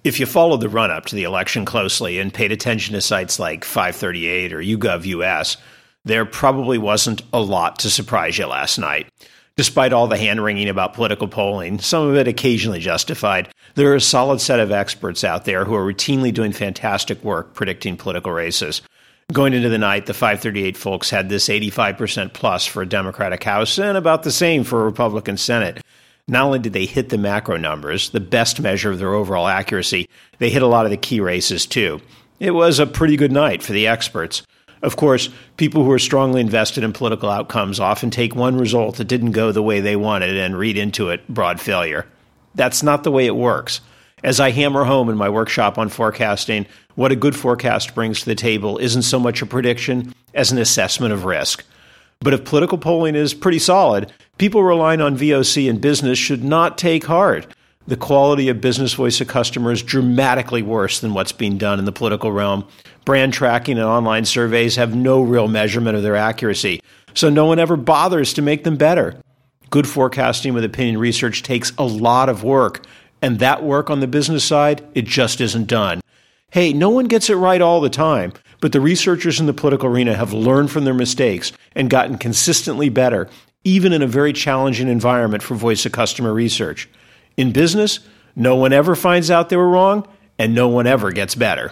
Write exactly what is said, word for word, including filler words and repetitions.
If you followed the run-up to the election closely and paid attention to sites like five thirty-eight or YouGov U S, there probably wasn't a lot to surprise you last night. Despite all the hand-wringing about political polling, some of it occasionally justified, there are a solid set of experts out there who are routinely doing fantastic work predicting political races. Going into the night, the five thirty-eight folks had this eighty-five percent plus for a Democratic House and about the same for a Republican Senate. Not only did they hit the macro numbers, the best measure of their overall accuracy, they hit a lot of the key races too. It was a pretty good night for the experts. Of course, people who are strongly invested in political outcomes often take one result that didn't go the way they wanted and read into it broad failure. That's not the way it works. As I hammer home in my workshop on forecasting, what a good forecast brings to the table isn't so much a prediction as an assessment of risk. But if political polling is pretty solid, people relying on V O C in business should not take heart. The quality of business voice of customer is dramatically worse than what's being done in the political realm. Brand tracking and online surveys have no real measurement of their accuracy, so no one ever bothers to make them better. Good forecasting with opinion research takes a lot of work, and that work on the business side, it just isn't done. Hey, no one gets it right all the time, but the researchers in the political arena have learned from their mistakes and gotten consistently better, even in a very challenging environment for voice of customer research. In business, no one ever finds out they were wrong, and no one ever gets better.